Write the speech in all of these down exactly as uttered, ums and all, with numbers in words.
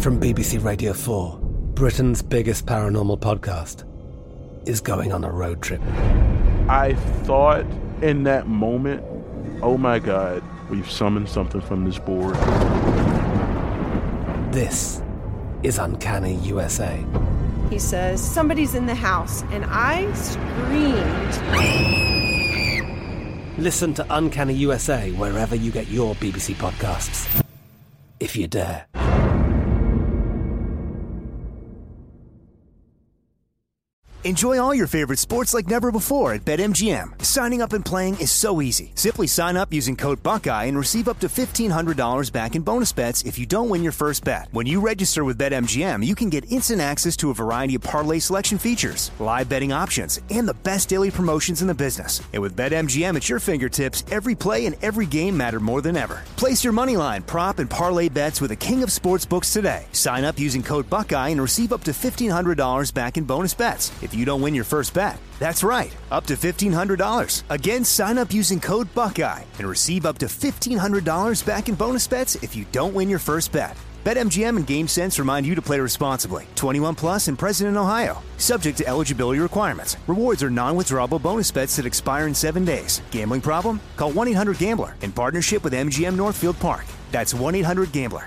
From B B C Radio four, Britain's biggest paranormal podcast is going on a road trip. I thought in that moment, oh my God, we've summoned something from this board. This is Uncanny U S A. He says, somebody's in the house, and I screamed. Listen to Uncanny U S A wherever you get your B B C podcasts, if you dare. Enjoy all your favorite sports like never before at BetMGM. Signing up and playing is so easy. Simply sign up using code Buckeye and receive up to fifteen hundred dollars back in bonus bets if you don't win your first bet. When you register with BetMGM, you can get instant access to a variety of parlay selection features, live betting options, and the best daily promotions in the business. And with BetMGM at your fingertips, every play and every game matter more than ever. Place your moneyline, prop, and parlay bets with the king of sportsbooks today. Sign up using code Buckeye and receive up to fifteen hundred dollars back in bonus bets if you don't win your first bet. That's right, up to fifteen hundred dollars. Again, sign up using code Buckeye and receive up to fifteen hundred dollars back in bonus bets if you don't win your first bet. BetMGM and GameSense remind you to play responsibly. twenty-one plus and present in Ohio. Subject to eligibility requirements. Rewards are non-withdrawable bonus bets that expire in seven days. Gambling problem? Call one eight hundred gambler in partnership with M G M Northfield Park. That's one eight hundred gambler.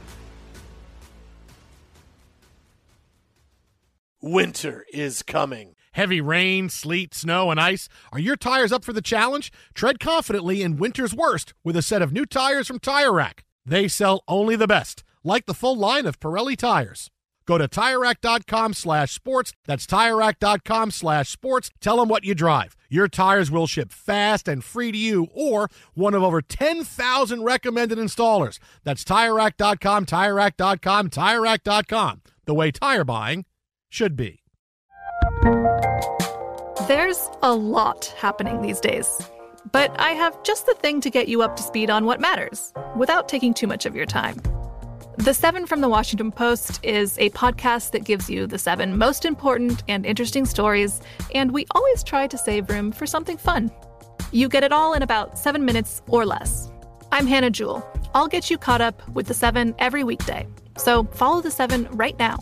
Winter is coming. Heavy rain, sleet, snow, and ice. Are your tires up for the challenge? Tread confidently in winter's worst with a set of new tires from Tire Rack. They sell only the best, like the full line of Pirelli tires. Go to TireRack.com slash sports. That's TireRack.com slash sports. Tell them what you drive. Your tires will ship fast and free to you or one of over ten thousand recommended installers. That's TireRack dot com, TireRack dot com, TireRack dot com. The way tire buying should be. There's a lot happening these days, but I have just the thing to get you up to speed on what matters without taking too much of your time. The Seven from the Washington Post is a podcast that gives you the seven most important and interesting stories, and we always try to save room for something fun. You get it all in about seven minutes or less. I'm Hannah Jewell. I'll get you caught up with the Seven every weekday. So follow the Seven right now.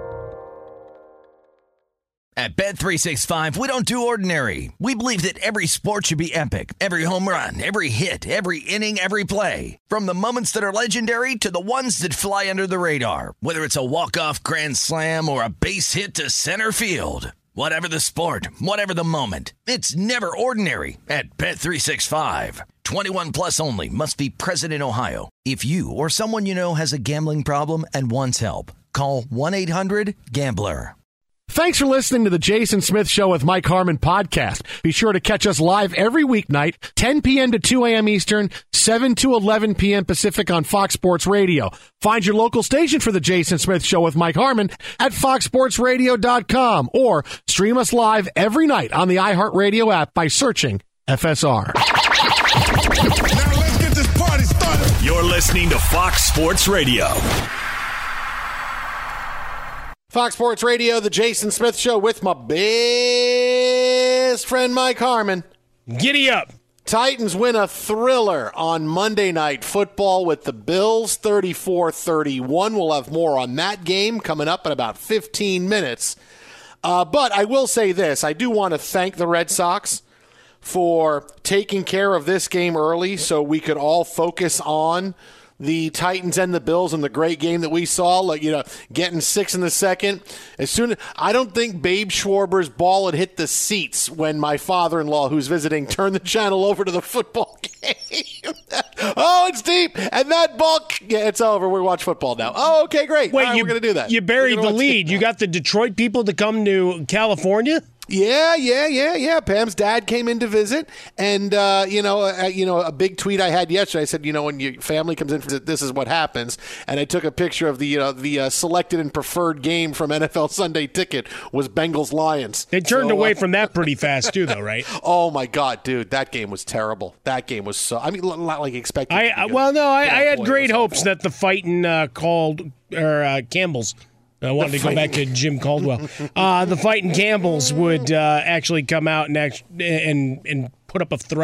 At Bet three sixty-five, we don't do ordinary. We believe that every sport should be epic. Every home run, every hit, every inning, every play. From the moments that are legendary to the ones that fly under the radar. Whether it's a walk-off grand slam or a base hit to center field. Whatever the sport, whatever the moment. It's never ordinary at Bet three sixty-five. twenty-one plus only. Must be present in Ohio. If you or someone you know has a gambling problem and wants help, call one eight hundred gambler. Thanks for listening to the Jason Smith Show with Mike Harmon podcast. Be sure to catch us live every weeknight, ten p.m. to two a.m. Eastern, seven to eleven p.m. Pacific on Fox Sports Radio. Find your local station for the Jason Smith Show with Mike Harmon at fox sports radio dot com or stream us live every night on the iHeartRadio app by searching F S R. Now let's get this party started. You're listening to Fox Sports Radio. Fox Sports Radio, the Jason Smith Show with my best friend Mike Harmon. Giddy up. Titans win a thriller on Monday Night Football with the Bills, thirty-four thirty-one. We'll have more on that game coming up in about fifteen minutes. Uh, but I will say this. I do want to thank the Red Sox for taking care of this game early so we could all focus on the Titans and the Bills and the great game that we saw, like, you know, getting six in the second. As soon as, I don't think Babe Schwarber's ball had hit the seats when my father-in-law, who's visiting, turned the channel over to the football game. Oh, it's deep. And that ball, yeah, it's over. We watch football now. Oh, okay, great. Wait, All right, you, we're going to do that. You buried the lead. You got the Detroit people to come to California? Yeah, yeah, yeah, yeah. Pam's dad came in to visit, and uh, you know, uh, you know, a big tweet I had yesterday. I said, you know, when your family comes in, this is what happens. And I took a picture of the, you know, the uh, selected and preferred game from N F L Sunday Ticket was Bengals Lions. They turned so, away uh, from that pretty fast too, though, right? Oh my God, dude, that game was terrible. That game was so. I mean, not like expected. I well, no, I, I had great hopes that the fighting uh, called or uh, Campbell's. I wanted to go back to Jim Caldwell. Uh, the fighting Campbells would uh, actually come out and, act- and and put up a threat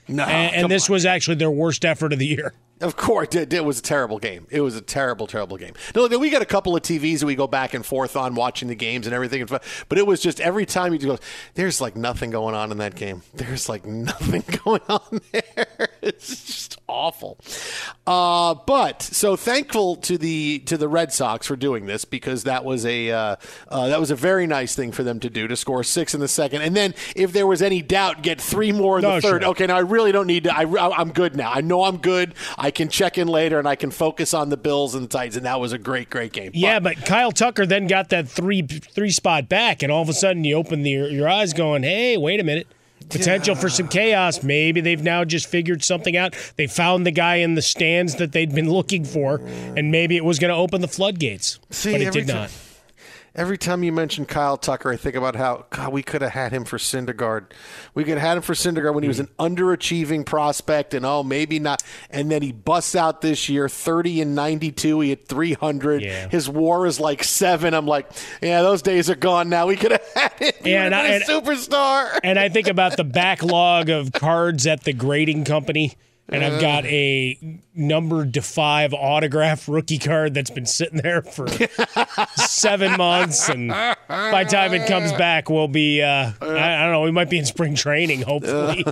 No, and, and this on. was actually their worst effort of the year. Of course, it, it was a terrible game. It was a terrible, terrible game. No, we got a couple of T Vs that we go back and forth on watching the games and everything. But it was just every time you go, there's like nothing going on in that game. There's like nothing going on there. It's just awful. Uh, but so thankful to the to the Red Sox for doing this, because that was a uh, uh, that was a very nice thing for them to do, to score six in the second, and then if there was any doubt, get three more in no, the third. Sure. Okay, now I really don't need to. I, I'm good now. I know I'm good. I can check in later, and I can focus on the Bills and the Titans, and that was a great, great game. Yeah, but, but Kyle Tucker then got that three three spot back, and all of a sudden you open the, your eyes going, hey, wait a minute. Potential yeah. for some chaos. Maybe they've now just figured something out. They found the guy in the stands that they'd been looking for, and maybe it was going to open the floodgates. See, but it did time, not. Every time you mention Kyle Tucker, I think about how, God, we could have had him for Syndergaard. We could have had him for Syndergaard when he was an underachieving prospect, and oh, maybe not. And then he busts out this year, thirty and ninety-two. He had three hundred. Yeah. His WAR is like seven. I'm like, yeah, those days are gone now. We could have had him. He yeah, and I, and, a superstar. And I think about the backlog of cards at the grading company. And I've got a number to five autograph rookie card that's been sitting there for seven months. And by the time it comes back, we'll be, uh, I, I don't know, we might be in spring training, hopefully.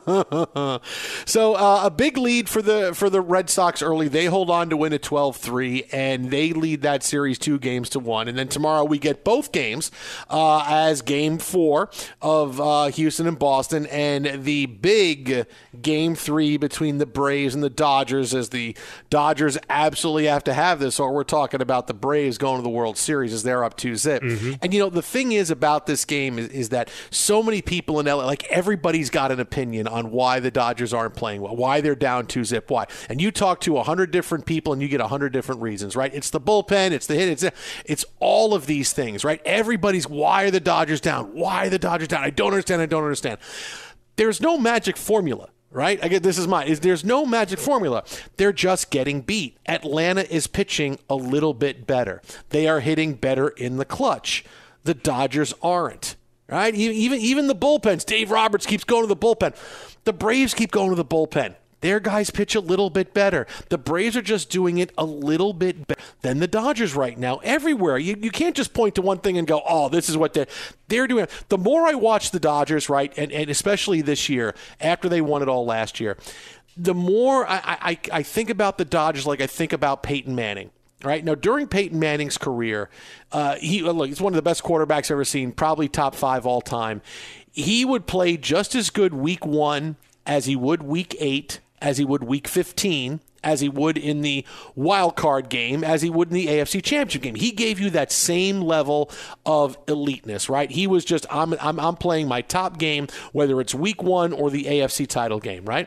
so uh, a big lead for the for the Red Sox early. They hold on to win at twelve three, and they lead that series two games to one. And then tomorrow we get both games uh, as game four of uh, Houston and Boston, and the big game three between between the Braves and the Dodgers, as the Dodgers absolutely have to have this, or we're talking about the Braves going to the World Series as they're up two zip. Mm-hmm. And, you know, the thing is about this game is, is that so many people in L A, like everybody's got an opinion on why the Dodgers aren't playing well, why they're down two zip, why. And you talk to one hundred different people and you get one hundred different reasons, right? It's the bullpen, it's the hit, it's, it's all of these things, right? Everybody's, why are the Dodgers down? Why are the Dodgers down? I don't understand, I don't understand. There's no magic formula. Right? I get this is mine. Is there's no magic formula. They're just getting beat. Atlanta is pitching a little bit better. They are hitting better in the clutch. The Dodgers aren't. Right? Even even the bullpens. Dave Roberts keeps going to the bullpen. The Braves keep going to the bullpen. Their guys pitch a little bit better. The Braves are just doing it a little bit better than the Dodgers right now. Everywhere. You you can't just point to one thing and go, oh, this is what they're, they're doing. The more I watch the Dodgers, right, and, and especially this year, after they won it all last year, the more I, I, I think about the Dodgers like I think about Peyton Manning. Right now, during Peyton Manning's career, uh, he look, he's one of the best quarterbacks I've ever seen, probably top five all time. He would play just as good week one as he would week eight, as he would week fifteen, as he would in the wild card game, as he would in the A F C Championship game. He gave you that same level of eliteness, right? He was just, I'm I'm, I'm playing my top game, whether it's week one or the A F C title game, right?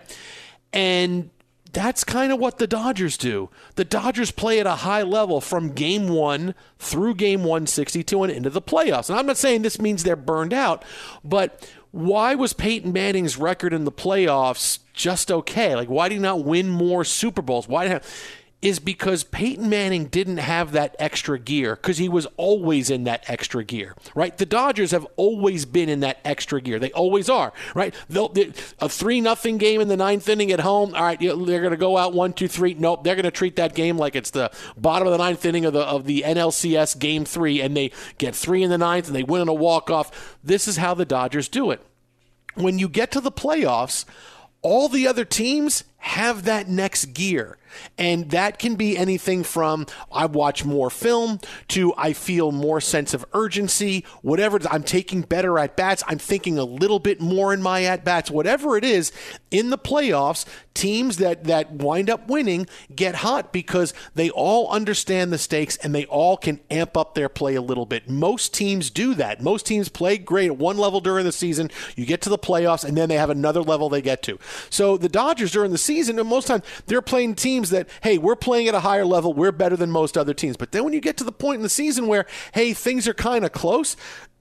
And that's kind of what the Dodgers do. The Dodgers play at a high level from game one through game one sixty-two and into the playoffs. And I'm not saying this means they're burned out, but why was Peyton Manning's record in the playoffs just okay? Like, why did he not win more Super Bowls? Why did he is because Peyton Manning didn't have that extra gear, because he was always in that extra gear, right? The Dodgers have always been in that extra gear. They always are, right? They'll, they, a three nothing game in the ninth inning at home, all right, they're going to go out one, two, three. Nope, they're going to treat that game like it's the bottom of the ninth inning of the of the N L C S game three, and they get three in the ninth, and they win on a walk-off. This is how the Dodgers do it. When you get to the playoffs, all the other teams have that next gear. And that can be anything from I watch more film to I feel more sense of urgency, whatever. I'm taking better at-bats. I'm thinking a little bit more in my at-bats. Whatever it is, in the playoffs, teams that, that wind up winning get hot because they all understand the stakes and they all can amp up their play a little bit. Most teams do that. Most teams play great at one level during the season. You get to the playoffs, and then they have another level they get to. So the Dodgers during the season, and most times they're playing teams that, hey, we're playing at a higher level, we're better than most other teams. But then when you get to the point in the season where, hey, things are kind of close,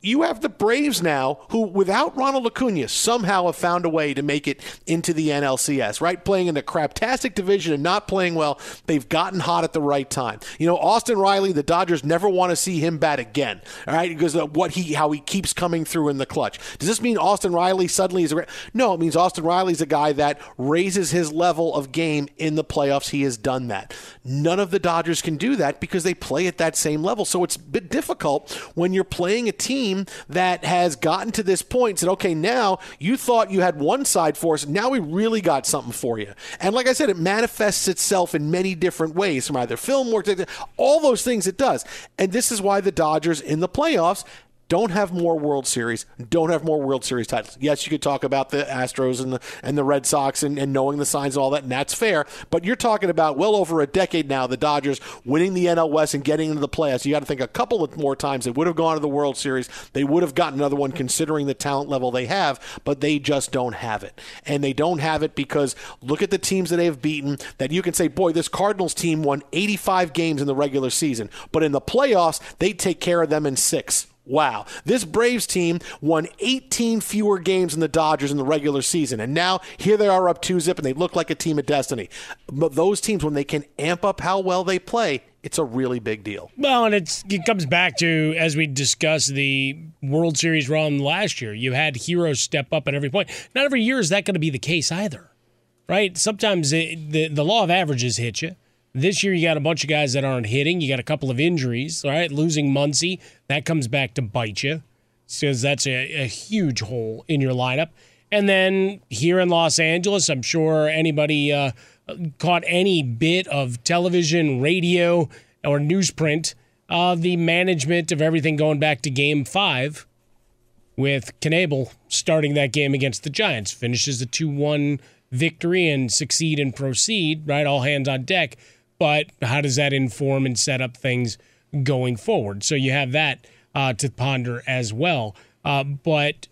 you have the Braves now, who without Ronald Acuna somehow have found a way to make it into the N L C S, right? Playing in the craptastic division and not playing well. They've gotten hot at the right time. You know, Austin Riley, the Dodgers never want to see him bat again, all right? Because of what he, how he keeps coming through in the clutch. Does this mean Austin Riley suddenly is a... No, it means Austin Riley's a guy that raises his level of game in the playoffs. He has done that. None of the Dodgers can do that because they play at that same level. So it's a bit difficult when you're playing a team that has gotten to this point and said, okay, now you thought you had one side for us. Now we really got something for you. And like I said, it manifests itself in many different ways, from either film work, all those things it does. And this is why the Dodgers in the playoffs don't have more World Series, don't have more World Series titles. Yes, you could talk about the Astros and the and the Red Sox and, and knowing the signs and all that, and that's fair. But you're talking about well over a decade now, the Dodgers winning the N L West and getting into the playoffs. You got to think a couple of more times they would have gone to the World Series. They would have gotten another one considering the talent level they have, but they just don't have it. And they don't have it because look at the teams that they have beaten that you can say, boy, this Cardinals team won eighty-five games in the regular season, but in the playoffs, they take care of them in six. Wow. This Braves team won eighteen fewer games than the Dodgers in the regular season. And now here they are up two zip and they look like a team of destiny. But those teams, when they can amp up how well they play, it's a really big deal. Well, and it's, it comes back to, as we discussed, the World Series run last year. You had heroes step up at every point. Not every year is that going to be the case either, right? Sometimes it, the, the law of averages hit you. This year, you got a bunch of guys that aren't hitting. You got a couple of injuries, all right? Losing Muncy, that comes back to bite you because that's a, a huge hole in your lineup. And then here in Los Angeles, I'm sure anybody uh, caught any bit of television, radio, or newsprint of the management of everything going back to Game five with Knebel starting that game against the Giants. Finishes a two one victory and succeed and proceed, right? All hands on deck. But how does that inform and set up things going forward? So you have that uh, to ponder as well. Uh, but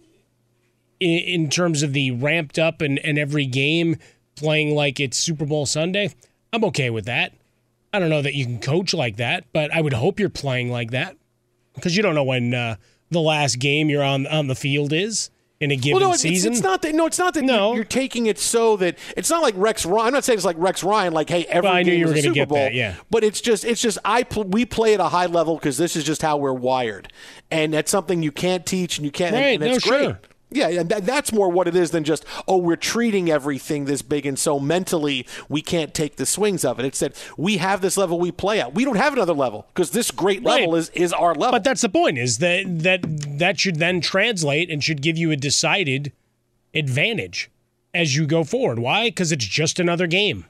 in, in terms of the ramped up and, and every game playing like it's Super Bowl Sunday, I'm okay with that. I don't know that you can coach like that, but I would hope you're playing like that because you don't know when uh, the last game you're on on the field is. In a given well, no, it's, season? It's not that. No, it's not that. No. You're, you're taking it so that it's not like Rex Ryan. I'm not saying it's like Rex Ryan. Like, hey, every well, I game knew you is were a Super get Bowl. That, yeah. But it's just, it's just, I pl- we play at a high level because this is just how we're wired, and that's something you can't teach and you can't. Right. And, and it's no, great. Sure. Yeah, and that, that's more what it is than just, oh, we're treating everything this big, and so mentally we can't take the swings of it. It's that we have this level we play at. We don't have another level because this great level right. is, is our level. But that's the point, is that, that that should then translate and should give you a decided advantage as you go forward. Why? Because it's just another game.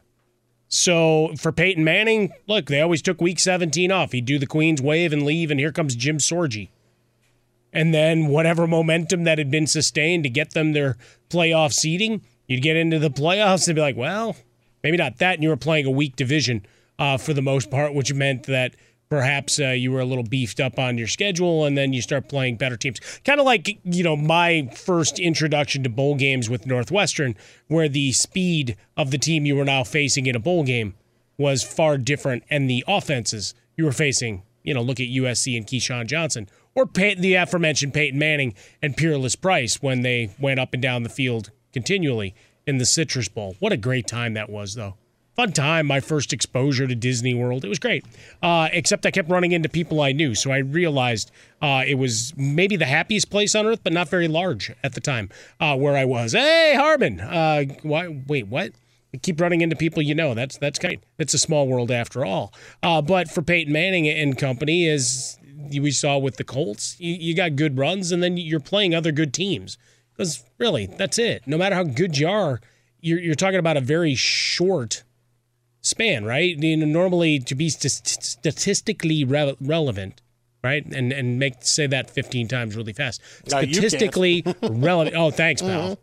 So for Peyton Manning, look, they always took week seventeen off. He'd do the Queen's wave and leave, and here comes Jim Sorgi. And then whatever momentum that had been sustained to get them their playoff seeding, you'd get into the playoffs and be like, well, maybe not that, and you were playing a weak division uh, for the most part, which meant that perhaps uh, you were a little beefed up on your schedule, and then you start playing better teams. Kind of like, you know, my first introduction to bowl games with Northwestern, where the speed of the team you were now facing in a bowl game was far different, and the offenses you were facing, you know, look at U S C and Keyshawn Johnson, or Pey- the aforementioned Peyton Manning and Peerless Price when they went up and down the field continually in the Citrus Bowl. What a great time that was, though. Fun time, my first exposure to Disney World. It was great, uh, except I kept running into people I knew, so I realized uh, it was maybe the happiest place on earth, but not very large at the time uh, where I was. Hey, Harmon! Uh, why, wait, what? I keep running into people you know. That's that's great. It's a small world after all. Uh, but for Peyton Manning and company, as we saw with the Colts, you, you got good runs, and then you're playing other good teams. Because really, that's it. No matter how good you are, you're, you're talking about a very short span, right? You know, normally to be st- statistically re- relevant, right? And and make say that fifteen times really fast. No, statistically relevant. Oh, thanks, pal.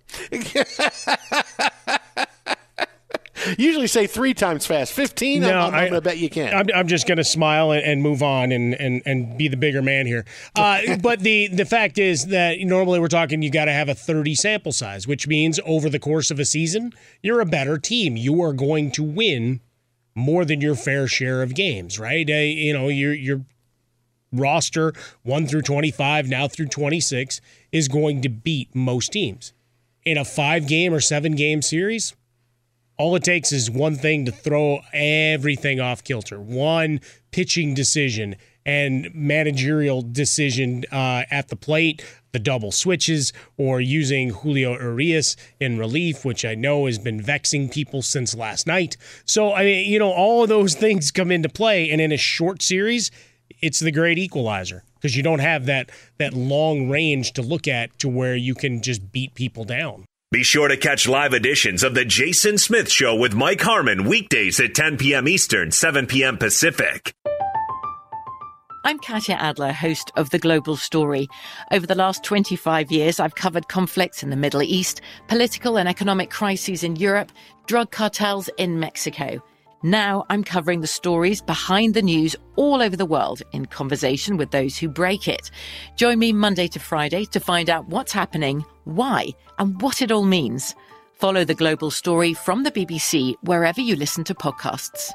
Usually say three times fast. fifteen, no, I'm, I'm going to bet you can't. I'm, I'm just going to smile and, and move on and, and, and be the bigger man here. Uh, but the, the fact is that normally we're talking you got to have a thirty sample size, which means over the course of a season, you're a better team. You are going to win more than your fair share of games, right? Uh, you know, you're you're roster, one through twenty-five, now through twenty-six, is going to beat most teams. In a five-game or seven-game series, all it takes is one thing to throw everything off kilter. One pitching decision and managerial decision uh, at the plate, the double switches, or using Julio Urias in relief, which I know has been vexing people since last night. So, I mean, you know, all of those things come into play, and in a short series, it's the great equalizer because you don't have that that long range to look at to where you can just beat people down. Be sure to catch live editions of The Jason Smith Show with Mike Harmon weekdays at ten p.m. Eastern, seven p.m. Pacific. I'm Katya Adler, host of The Global Story. Over the last twenty-five years, I've covered conflicts in the Middle East, political and economic crises in Europe, drug cartels in Mexico. Now I'm covering the stories behind the news all over the world in conversation with those who break it. Join me Monday to Friday to find out what's happening, why, and what it all means. Follow The Global Story from the B B C wherever you listen to podcasts.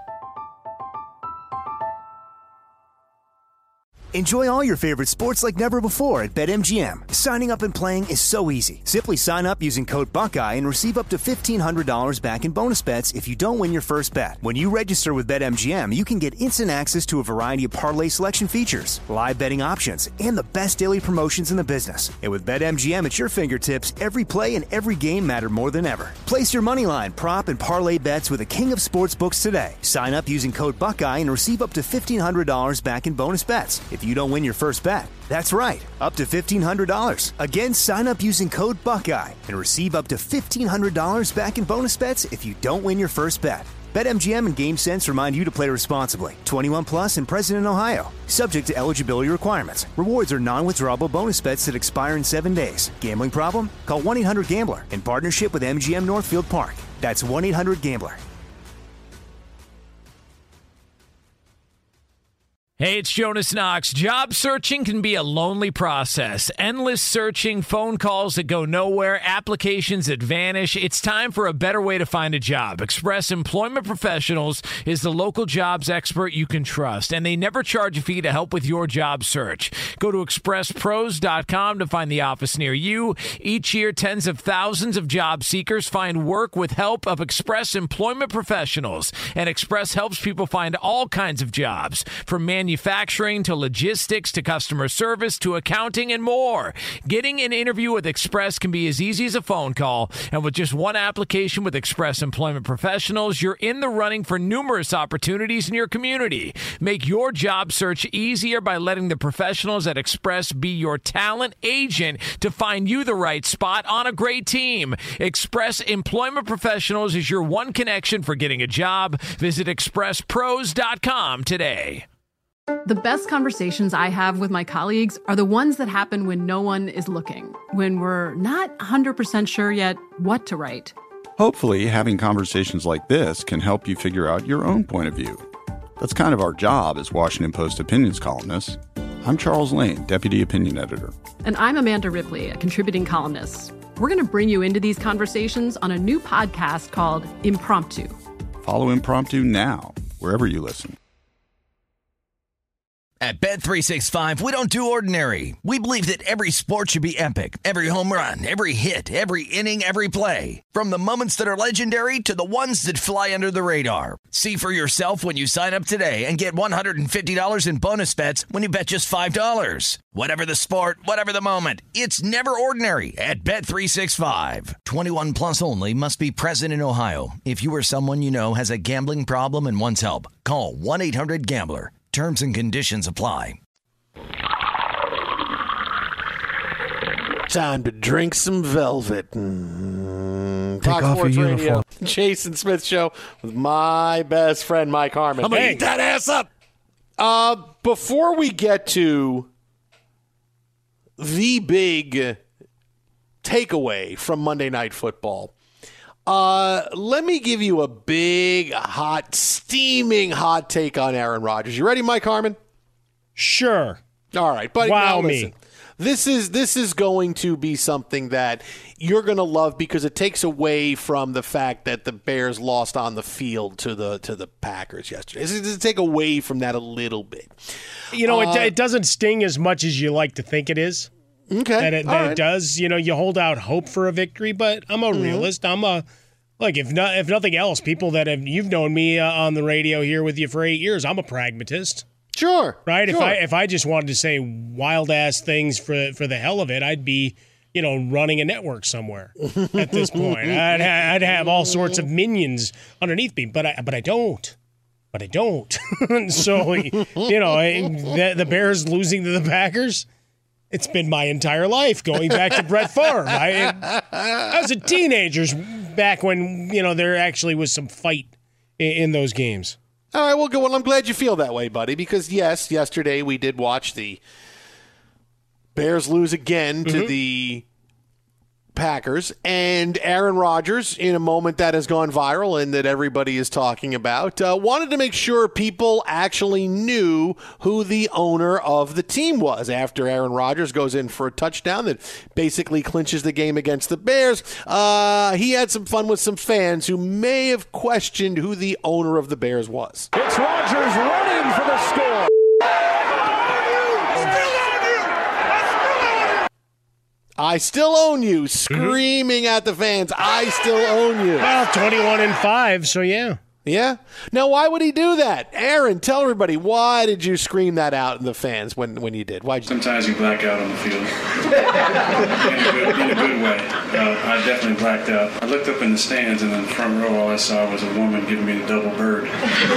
Enjoy all your favorite sports like never before at BetMGM. Signing up and playing is so easy. Simply sign up using code Buckeye and receive up to fifteen hundred dollars back in bonus bets if you don't win your first bet. When you register with BetMGM, you can get instant access to a variety of parlay selection features, live betting options, and the best daily promotions in the business. And with BetMGM at your fingertips, every play and every game matter more than ever. Place your moneyline, prop, and parlay bets with the king of sportsbooks today. Sign up using code Buckeye and receive up to fifteen hundred dollars back in bonus bets if you don't win your first bet. That's right, up to fifteen hundred dollars. Again, sign up using code Buckeye and receive up to fifteen hundred dollars back in bonus bets if you don't win your first bet. BetMGM and GameSense remind you to play responsibly. twenty-one plus and present in Ohio. Subject to eligibility requirements. Rewards are non-withdrawable bonus bets that expire in seven days. Gambling problem? Call one eight hundred gambler in partnership with M G M Northfield Park. That's one eight hundred gambler. Hey, it's Jonas Knox. Job searching can be a lonely process. Endless searching, phone calls that go nowhere, applications that vanish. It's time for a better way to find a job. Express Employment Professionals is the local jobs expert you can trust, and they never charge a fee to help with your job search. Go to express pros dot com to find the office near you. Each year, tens of thousands of job seekers find work with help of Express Employment Professionals, and Express helps people find all kinds of jobs, from manufacturing Manufacturing to logistics to customer service to accounting and more. Getting an interview with Express can be as easy as a phone call, and with just one application with Express Employment Professionals, you're in the running for numerous opportunities in your community. Make your job search easier by letting the professionals at Express be your talent agent to find you the right spot on a great team. Express Employment Professionals is your one connection for getting a job. Visit express pros dot com today. The best conversations I have with my colleagues are the ones that happen when no one is looking, when we're not one hundred percent sure yet what to write. Hopefully, having conversations like this can help you figure out your own point of view. That's kind of our job as Washington Post opinions columnists. I'm Charles Lane, Deputy Opinion Editor. And I'm Amanda Ripley, a contributing columnist. We're going to bring you into these conversations on a new podcast called Impromptu. Follow Impromptu now, wherever you listen. At Bet three sixty-five, we don't do ordinary. We believe that every sport should be epic. Every home run, every hit, every inning, every play. From the moments that are legendary to the ones that fly under the radar. See for yourself when you sign up today and get one hundred fifty dollars in bonus bets when you bet just five dollars. Whatever the sport, whatever the moment, it's never ordinary at Bet three sixty-five. twenty-one plus only. Must be present in Ohio. If you or someone you know has a gambling problem and wants help, call one eight hundred gambler. Terms and conditions apply. Time to drink some Velvet. Mm, Take off your uniform. Jason Smith Show with my best friend, Mike Harmon. I'm going to hey. eat that ass up. Uh, before we get to the big takeaway from Monday Night Football, Uh, let me give you a big, hot, steaming hot take on Aaron Rodgers. You ready, Mike Harmon? Sure. All right, but wow now listen. me. This is this is going to be something that you're going to love because it takes away from the fact that the Bears lost on the field to the to the Packers yesterday. It's going to take away from that a little bit. You know, Uh, it, it doesn't sting as much as you like to think it is. Okay. That it, All that right. it does. You know, you hold out hope for a victory, but I'm a Mhm. realist. I'm a, like, if not, if nothing else, people that have, you've known me uh, on the radio here with you for eight years, I'm a pragmatist. Sure. Right? If sure. I if I just wanted to say wild ass things for for the hell of it, I'd be, you know, running a network somewhere at this point. I'd, ha- I'd have all sorts of minions underneath me, but I but I don't. But I don't. So, you know, I, the, the Bears losing to the Packers, it's been my entire life going back to Brett Favre. I, I was a teenager back when, you know, there actually was some fight in, in those games. All right, well, good. Well, I'm glad you feel that way, buddy, because, yes, yesterday we did watch the Bears lose again to Mm-hmm. the Packers, and Aaron Rodgers, in a moment that has gone viral and that everybody is talking about, uh, wanted to make sure people actually knew who the owner of the team was after Aaron Rodgers goes in for a touchdown that basically clinches the game against the Bears. Uh, he had some fun with some fans who may have questioned who the owner of the Bears was. It's Rodgers running for the score. I still own you, screaming at the fans. I still own you. Well, twenty-one and five, so yeah. Yeah? Now, why would he do that? Aaron, tell everybody, why did you scream that out in the fans when, when you did? Why'd you? Sometimes you black out on the field. in, a good, in a good way. Uh, I definitely blacked out. I looked up in the stands, and in the front row, all I saw was a woman giving me the double bird.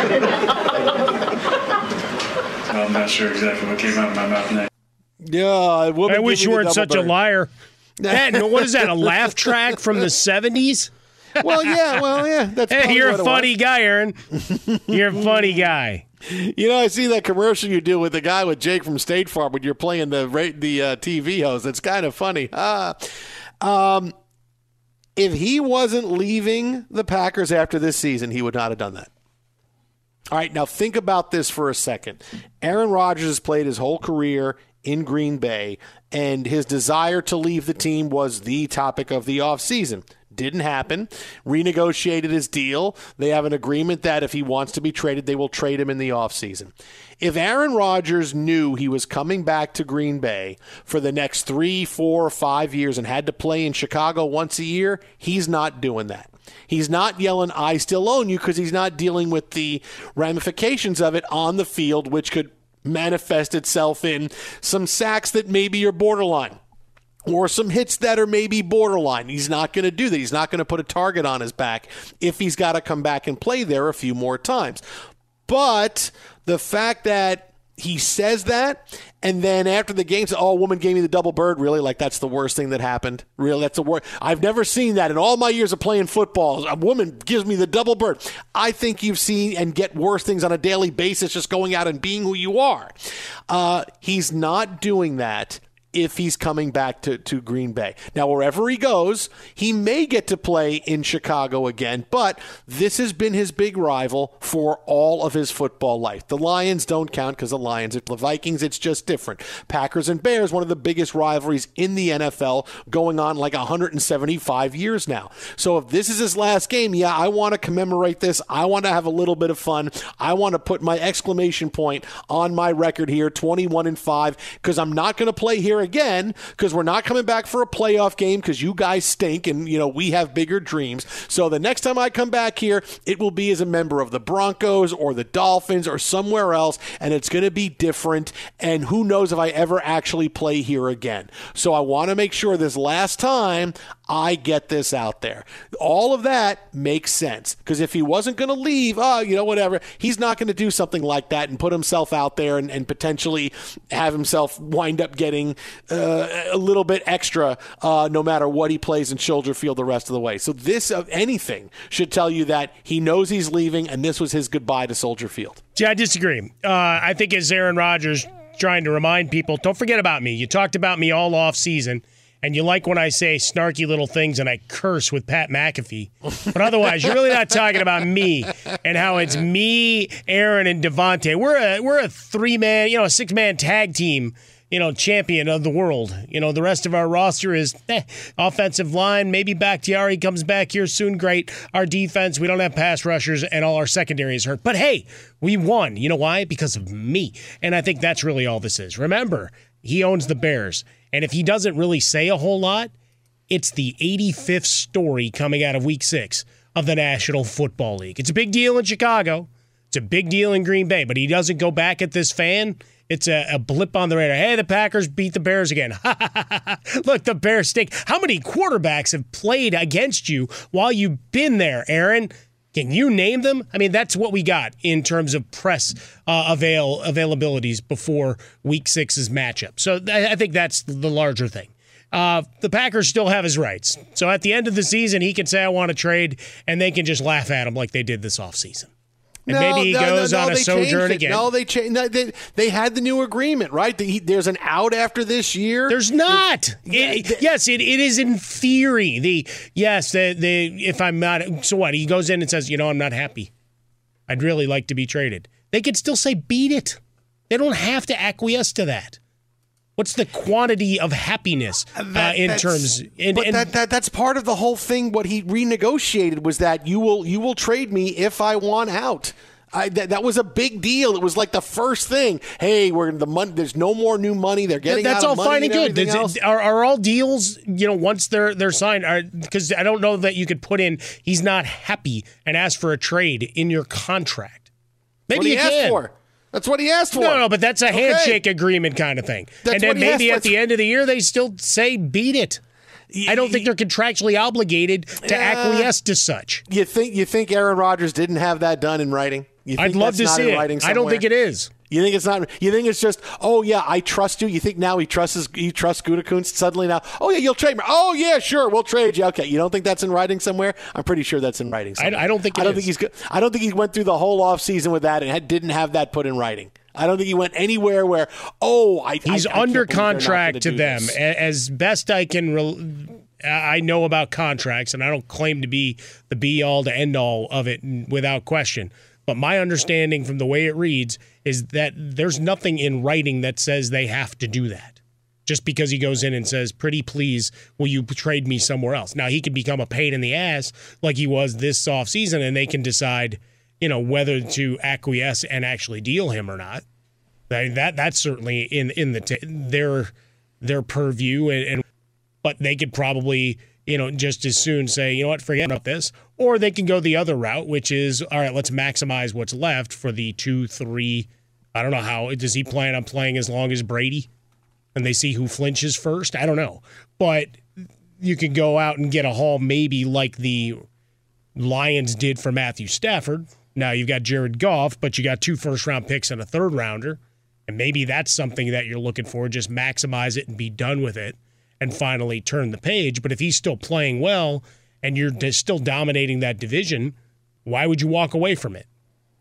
I'm not sure exactly what came out of my mouth next. Yeah, woman I wish give you me the weren't double such bird. a liar. That, what is that, a laugh track from the seventies? Well, yeah, well, yeah. That's Hey, probably you're what a it funny was. guy, Aaron. You're a funny guy. You know, I see that commercial you do with the guy with Jake from State Farm when you're playing the ra- the uh, T V host. It's kind of funny. Uh, um, if he wasn't leaving the Packers after this season, he would not have done that. All right, now think about this for a second. Aaron Rodgers has played his whole career in Green Bay, and his desire to leave the team was the topic of the offseason. Didn't happen. Renegotiated his deal. They have an agreement that if he wants to be traded, they will trade him in the offseason. If Aaron Rodgers knew he was coming back to Green Bay for the next three, four, five years and had to play in Chicago once a year, he's not doing that. He's not yelling, I still own you, because he's not dealing with the ramifications of it on the field, which could manifest itself in some sacks that maybe are borderline or some hits that are maybe borderline. He's not going to do that. He's not going to put a target on his back if he's got to come back and play there a few more times. But the fact that he says that, and then after the game, says, oh, a woman gave me the double bird. Really? Like, that's the worst thing that happened? Really? That's the worst. I've never seen that in all my years of playing football. A woman gives me the double bird. I think you've seen and get worse things on a daily basis just going out and being who you are. Uh, he's not doing that if he's coming back to, to Green Bay. Now, wherever he goes, he may get to play in Chicago again, but this has been his big rival for all of his football life. The Lions don't count because the Lions are the Vikings. It's just different. Packers and Bears, one of the biggest rivalries in the N F L, going on like one hundred seventy-five years now. So if this is his last game, yeah, I want to commemorate this. I want to have a little bit of fun. I want to put my exclamation point on my record here, twenty-one and five, because I'm not going to play here again, because we're not coming back for a playoff game because you guys stink and, you know, we have bigger dreams. So the next time I come back here, it will be as a member of the Broncos or the Dolphins or somewhere else, and it's going to be different, and who knows if I ever actually play here again. So I want to make sure this last time I get this out there. All of that makes sense, because if he wasn't going to leave, oh, you know, whatever, he's not going to do something like that and put himself out there and, and potentially have himself wind up getting uh, a little bit extra uh, no matter what he plays in Soldier Field the rest of the way. So this, of anything, should tell you that he knows he's leaving, and this was his goodbye to Soldier Field. Yeah, I disagree. Uh, I think it's Aaron Rodgers trying to remind people, don't forget about me. You talked about me all off season. And you like when I say snarky little things and I curse with Pat McAfee. But otherwise, you're really not talking about me and how it's me, Aaron, and Devontae. We're a we're a three-man, you know, a six-man tag team you know, champion of the world. You know, the rest of our roster is eh, offensive line. Maybe Bakhtiari comes back here soon. Great. Our defense, we don't have pass rushers, and all our secondary is hurt. But hey, we won. You know why? Because of me. And I think that's really all this is. Remember, he owns the Bears. And if he doesn't really say a whole lot, it's the eighty-fifth story coming out of week six of the National Football League. It's a big deal in Chicago. It's a big deal in Green Bay. But he doesn't go back at this fan. It's a, a blip on the radar. Hey, the Packers beat the Bears again. Look, the Bears stink. How many quarterbacks have played against you while you've been there, Aaron? Can you name them? I mean, that's what we got in terms of press uh, avail availabilities before Week Six's matchup. So I, I think that's the larger thing. Uh, the Packers still have his rights. So at the end of the season, he can say, I want to trade, and they can just laugh at him like they did this offseason. And no, maybe he no, goes no, no, on a sojourn again. No, they changed. No, they, they had the new agreement, right? The, there's an out after this year. There's not. It, it, yes, it, it is in theory. The yes, the, the if I'm not. So what? He goes in and says, you know, I'm not happy. I'd really like to be traded. They could still say, beat it. They don't have to acquiesce to that. What's the quantity of happiness uh, that, in terms? In, but in, that, that that's part of the whole thing. What he renegotiated was that you will you will trade me if I want out. I, that, that was a big deal. It was like the first thing. Hey, we're the money. There's no more new money. They're getting that's out all of money fine and, and good. else. Are, are all deals, you know, once they're they're signed? Because I don't know that you could put in he's not happy and ask for a trade in your contract. Maybe what you he asked can. For. That's what he asked for. No, no, but that's a okay. handshake agreement kind of thing. That's and then what he maybe asked at the end of the year they still say beat it. I don't think they're contractually obligated to uh, acquiesce to such. You think you think Aaron Rodgers didn't have that done in writing? You think I'd love to see it. I don't think it is. You think it's not? You think it's just? Oh yeah, I trust you. You think now he trusts he trusts Gutekunst suddenly now? Oh yeah, you'll trade me. Oh yeah, sure, we'll trade you. Okay, you don't think that's in writing somewhere? I'm pretty sure that's in writing somewhere. I, I don't think. It I don't is. think he's. I don't think he went through the whole offseason with that and had, didn't have that put in writing. I don't think he went anywhere where. Oh, I. He's I, I under contract to them. This. As best I can. Re- I know about contracts, and I don't claim to be the be-all to end-all of it without question. But my understanding from the way it reads is that there's nothing in writing that says they have to do that. Just because he goes in and says, pretty please, will you trade me somewhere else? Now, he could become a pain in the ass like he was this offseason, and they can decide, you know, whether to acquiesce and actually deal him or not. That, that That's certainly in in the t- their their purview, and, and but they could probably, you know, just as soon say, you know what, forget about this. Or they can go the other route, which is, all right, let's maximize what's left for the two, three. I don't know how. Does he plan on playing as long as Brady? And they see who flinches first? I don't know. But you can go out and get a haul maybe like the Lions did for Matthew Stafford. Now you've got Jared Goff, but you got two first-round picks and a third-rounder. And maybe that's something that you're looking for. Just maximize it and be done with it. And finally turn the page. But if he's still playing well and you're still dominating that division, why would you walk away from it?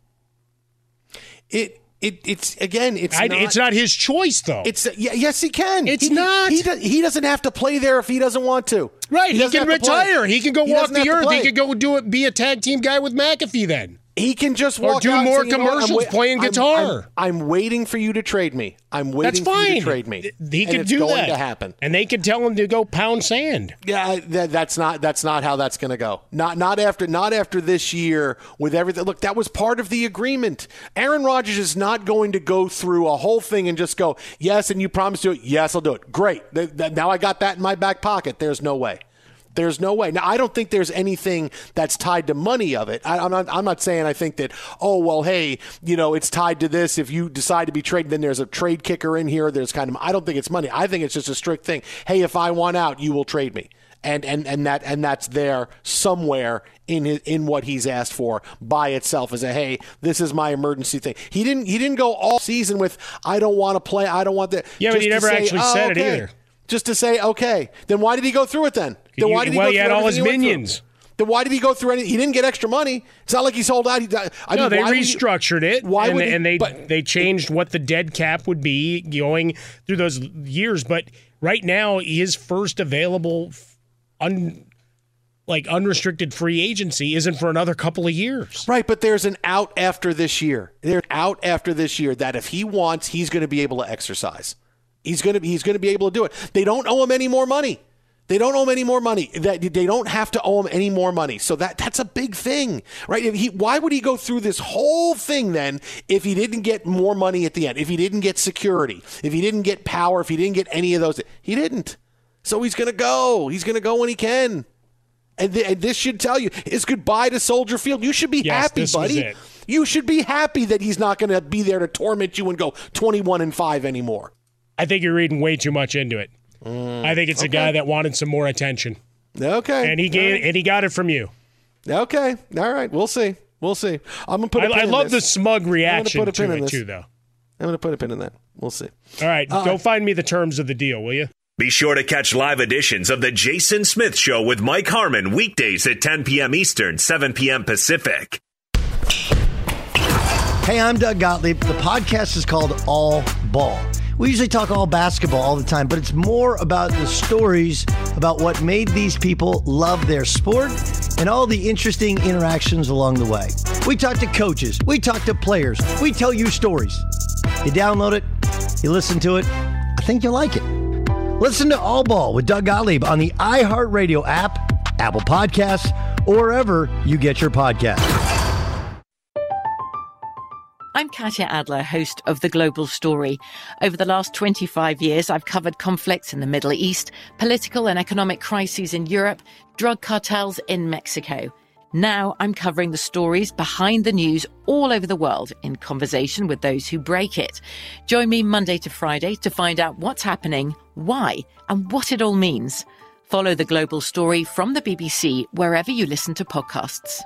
It it it's again it's I, not, it's not his choice though. It's yeah, yes he can. It's he, not. He, he, he doesn't have to play there if he doesn't want to. Right. He, he can retire. He can go he walk the earth. He can could go do it. Be a tag team guy with McAfee then. He can just walk or do out more and say, commercials you know, playing I'm, guitar. I'm, I'm waiting for you to trade me. I'm waiting That's fine. for you to trade me. He and can it's do going that. to happen. And they can tell him to go pound sand. Yeah, that, that's not that's not how that's going to go. Not not after not after this year with everything. Look, that was part of the agreement. Aaron Rodgers is not going to go through a whole thing and just go, yes, and you promised to do it. Yes, I'll do it. Great. Now I got that in my back pocket. There's no way. There's no way. Now, I don't think there's anything that's tied to money of it. I, I'm not I'm not saying I think that, oh, well, hey, you know, it's tied to this. If you decide to be traded, then there's a trade kicker in here. There's kind of, I don't think it's money. I think it's just a strict thing. Hey, if I want out, you will trade me. And and and that and that's there somewhere in his, in what he's asked for by itself as a, hey, this is my emergency thing. He didn't he didn't go all season with, I don't want to play, I don't want that. Yeah, but he never say, actually oh, said okay. it either. Just to say, okay, then why did he go through it then? Then why did he well, go he through had all his everything he went minions. through? Then why did he go through anything? He didn't get extra money. It's not like he sold out. He, I no, mean, they why restructured he, it, why and, would he, and they but, they changed what the dead cap would be going through those years. But right now, his first available, un, like unrestricted free agency isn't for another couple of years. Right, but there's an out after this year. There's an out after this year that if he wants, he's going to be able to exercise. He's going to he's going to be able to do it. They don't owe him any more money. They don't owe him any more money. That they don't have to owe him any more money. So that that's a big thing, right? If he, why would he go through this whole thing then if he didn't get more money at the end? If he didn't get security, if he didn't get power, if he didn't get any of those, he didn't. So he's going to go. He's going to go when he can. And, th- and this should tell you it's goodbye to Soldier Field. You should be yes, happy, this buddy. Was it. You should be happy that he's not going to be there to torment you and go twenty-one and five anymore. I think you're reading way too much into it. Mm, I think it's okay. A guy that wanted some more attention. Okay. And he gave, right. and he got it from you. Okay. All right. We'll see. We'll see. I'm gonna put. A I, pin I in love this. the smug reaction put a pin to in it this. too, though. I'm gonna put a pin in that. We'll see. All right. Uh, go find me the terms of the deal, will you? Be sure to catch live editions of the Jason Smith Show with Mike Harmon weekdays at ten p.m. Eastern, seven p.m. Pacific. Hey, I'm Doug Gottlieb. The podcast is called All Ball. We usually talk all basketball all the time, but it's more about the stories about what made these people love their sport and all the interesting interactions along the way. We talk to coaches. We talk to players. We tell you stories. You download it. You listen to it. I think you'll like it. Listen to All Ball with Doug Gottlieb on the iHeartRadio app, Apple Podcasts, or wherever you get your podcasts. I'm Katya Adler, host of The Global Story. Over the last twenty-five years, I've covered conflicts in the Middle East, political and economic crises in Europe, drug cartels in Mexico. Now I'm covering the stories behind the news all over the world in conversation with those who break it. Join me Monday to Friday to find out what's happening, why, and what it all means. Follow The Global Story from the B B C wherever you listen to podcasts.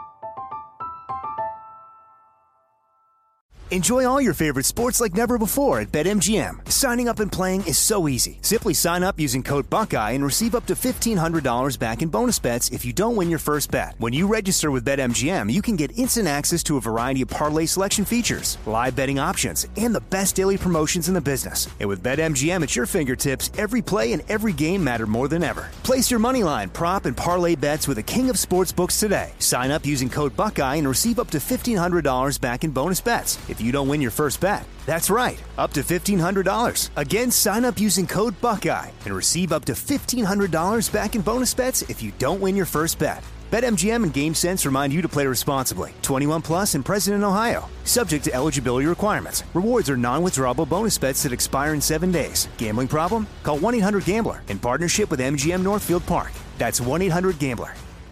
Enjoy all your favorite sports like never before at BetMGM. Signing up and playing is so easy. Simply sign up using code Buckeye and receive up to fifteen hundred dollars back in bonus bets if you don't win your first bet. When you register with BetMGM, you can get instant access to a variety of parlay selection features, live betting options, and the best daily promotions in the business. And with BetMGM at your fingertips, every play and every game matter more than ever. Place your moneyline, prop, and parlay bets with the king of sportsbooks today. Sign up using code Buckeye and receive up to fifteen hundred dollars back in bonus bets if you don't win your first bet. That's right, up to fifteen hundred dollars. Again, sign up using code Buckeye and receive up to fifteen hundred dollars back in bonus bets if you don't win your first bet. BetMGM and GameSense remind you to play responsibly. twenty-one plus and present in Ohio. Subject to eligibility requirements. Rewards are non-withdrawable bonus bets that expire in seven days. Gambling problem? Call one eight hundred gambler in partnership with M G M Northfield Park. That's one eight hundred gambler.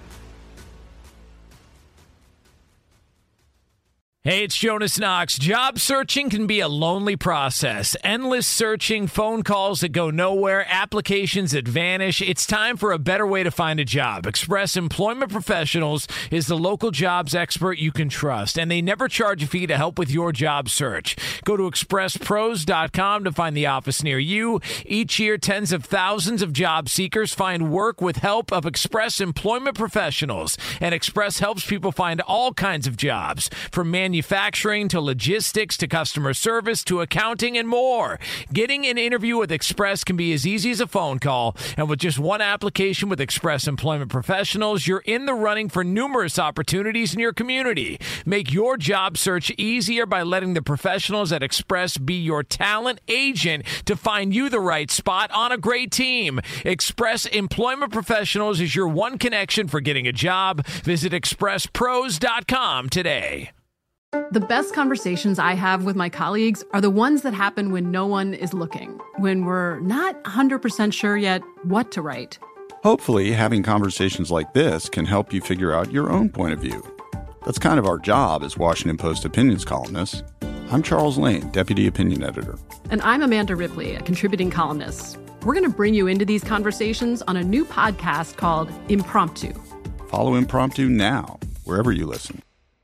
Hey, it's Jonas Knox. Job searching can be a lonely process. Endless searching, phone calls that go nowhere, applications that vanish. It's time for a better way to find a job. Express Employment Professionals is the local jobs expert you can trust, and they never charge a fee to help with your job search. Go to express pros dot com to find the office near you. Each year, tens of thousands of job seekers find work with help of Express Employment Professionals, and Express helps people find all kinds of jobs, from manufacturing Manufacturing to logistics to customer service to accounting and more. Getting an interview with Express can be as easy as a phone call, and with just one application with Express Employment Professionals, you're in the running for numerous opportunities in your community. Make your job search easier by letting the professionals at Express be your talent agent to find you the right spot on a great team. Express Employment Professionals is your one connection for getting a job. Visit express pros dot com today. The best conversations I have with my colleagues are the ones that happen when no one is looking, when we're not one hundred percent sure yet what to write. Hopefully, having conversations like this can help you figure out your own point of view. That's kind of our job as Washington Post opinions columnists. I'm Charles Lane, Deputy Opinion Editor. And I'm Amanda Ripley, a contributing columnist. We're going to bring you into these conversations on a new podcast called Impromptu. Follow Impromptu now, wherever you listen.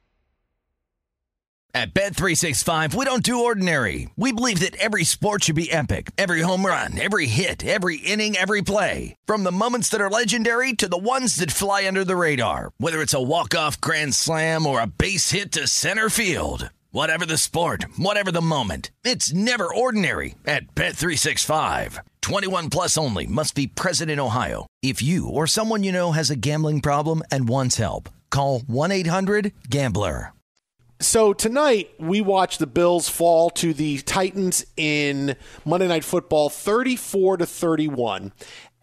At Bet three sixty-five, we don't do ordinary. We believe that every sport should be epic. Every home run, every hit, every inning, every play. From the moments that are legendary to the ones that fly under the radar. Whether it's a walk-off grand slam or a base hit to center field. Whatever the sport, whatever the moment. It's never ordinary at Bet three sixty-five. twenty-one plus only. Must be present in Ohio. If you or someone you know has a gambling problem and wants help, call one eight hundred gambler. So tonight, we watched the Bills fall to the Titans in Monday Night Football thirty-four to thirty-one.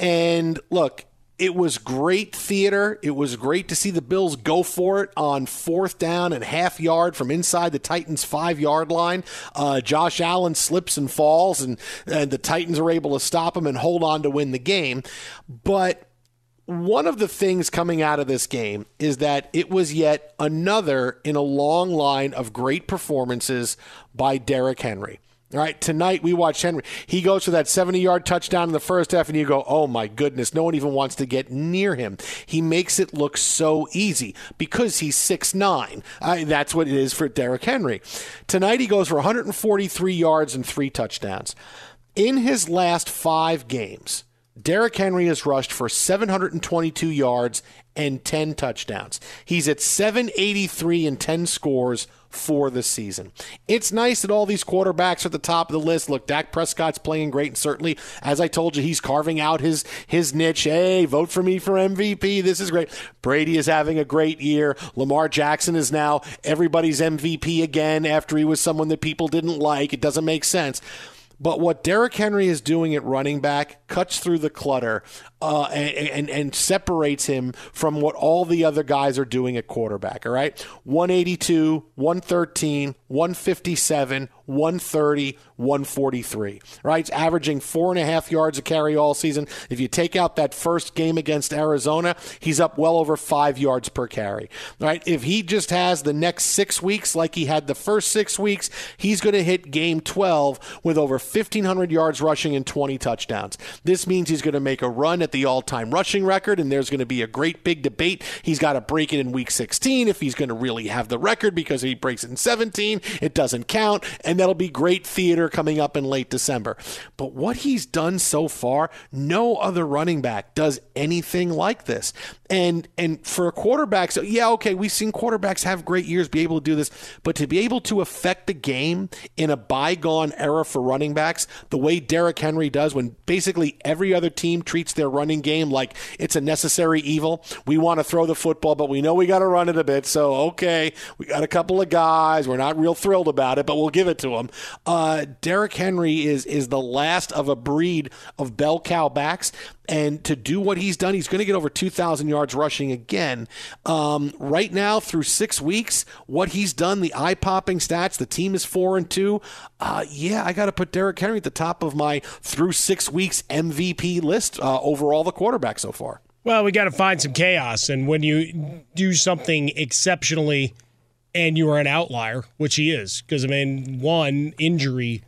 And look, it was great theater. It was great to see the Bills go for it on fourth down and half yard from inside the Titans' five-yard line. Uh, Josh Allen slips and falls, and, and the Titans are able to stop him and hold on to win the game. But one of the things coming out of this game is that it was yet another in a long line of great performances by Derrick Henry. All right, tonight we watched Henry. He goes for that seventy-yard touchdown in the first half, and you go, oh, my goodness, no one even wants to get near him. He makes it look so easy because he's six nine. Uh, that's what it is for Derrick Henry. Tonight he goes for one hundred forty-three yards and three touchdowns. In his last five games, Derrick Henry has rushed for seven hundred twenty-two yards and ten touchdowns. He's at seven eighty-three and ten scores for the season. It's nice that all these quarterbacks are at the top of the list. Look, Dak Prescott's playing great, and certainly, as I told you, he's carving out his, his niche. Hey, vote for me for M V P. This is great. Brady is having a great year. Lamar Jackson is now everybody's M V P again after he was someone that people didn't like. It doesn't make sense. But what Derrick Henry is doing at running back cuts through the clutter uh, and, and, and separates him from what all the other guys are doing at quarterback, all right? one eighty-two, one thirteen, one fifty-seven, one thirty, one forty-three, right? It's averaging four and a half yards a carry all season. If you take out that first game against Arizona, he's up well over five yards per carry, right? If he just has the next six weeks like he had the first six weeks, he's going to hit game twelve with over fifteen hundred yards rushing and twenty touchdowns. This means he's going to make a run at the all-time rushing record, and there's going to be a great big debate. He's got to break it in week sixteen if he's going to really have the record, because if he breaks it in seventeen, it doesn't count, and that'll be great theater coming up in late December. But what he's done so far, no other running back does anything like this. And and for a quarterback, so yeah, okay, we've seen quarterbacks have great years, be able to do this, but to be able to affect the game in a bygone era for running backs, the way Derrick Henry does, when basically every other team treats their running game like it's a necessary evil. We want to throw the football, but we know we got to run it a bit, so okay, we got a couple of guys, we're not real thrilled about it, but we'll give it to them. Uh, Derrick Henry is is the last of a breed of bell cow backs, and to do what he's done, he's going to get over two thousand yards rushing again. Um, right now, through six weeks, what he's done, the eye-popping stats, the team is four and two. Uh, yeah, I got to put Derrick Henry at the top of my through six weeks M V P list uh, over all the quarterbacks so far. Well, we got to find some chaos, and when you do something exceptionally and you are an outlier, which he is, because, I mean, one, injury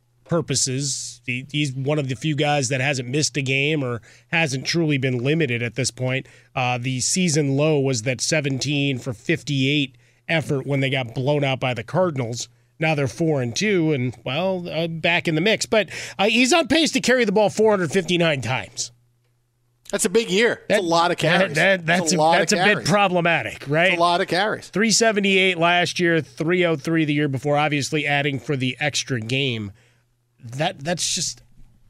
purposes, he, he's one of the few guys that hasn't missed a game or hasn't truly been limited at this point. Uh, the season low was that seventeen for fifty-eight effort when they got blown out by the Cardinals. Now they're four and two, and, well, uh, back in the mix. But uh, he's on pace to carry the ball four hundred fifty-nine times. That's a big year. That's that, a lot of carries. That, that, that's that's a, a, lot that's of a carries. bit problematic, right? That's a lot of carries. three seventy-eight last year, three oh three the year before, obviously adding for the extra game. That That's just...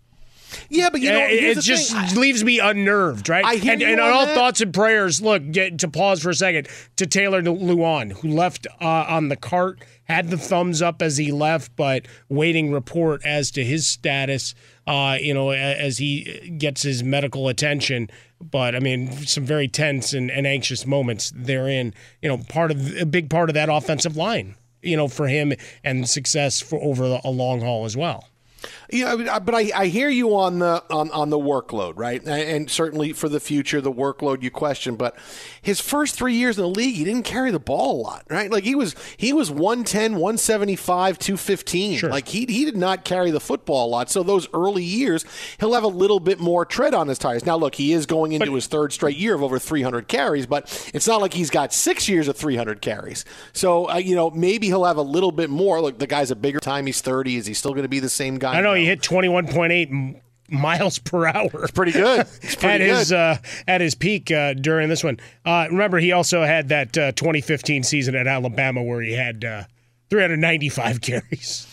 Yeah, but you know, it just thing. leaves me unnerved, right? I hear and you and on all that. thoughts and prayers, look, get, to pause for a second, to Taylor Lewan, who left uh, on the cart, had the thumbs up as he left, but waiting report as to his status, uh, you know, as he gets his medical attention. But, I mean, some very tense and, and anxious moments therein. You know, part of a big part of that offensive line, you know, for him, and success for over a long haul as well. Yeah, but I, I hear you on the on, on the workload, right? And certainly for the future, the workload you question. But his first three years in the league, he didn't carry the ball a lot, right? Like he was he was one ten, one seventy-five, two fifteen. Sure. Like he he did not carry the football a lot. So those early years, he'll have a little bit more tread on his tires. Now, look, he is going into but, his third straight year of over three hundred carries, but it's not like he's got six years of three hundred carries. So uh, you know, maybe he'll have a little bit more. Look, the guy's a bigger time. He's thirty. Is he still going to be the same guy? I know. He hit twenty-one point eight miles per hour. It's pretty good. It's pretty at good. his uh, at his peak uh, during this one. Uh, remember, he also had that uh, twenty fifteen season at Alabama where he had uh, three hundred ninety-five carries.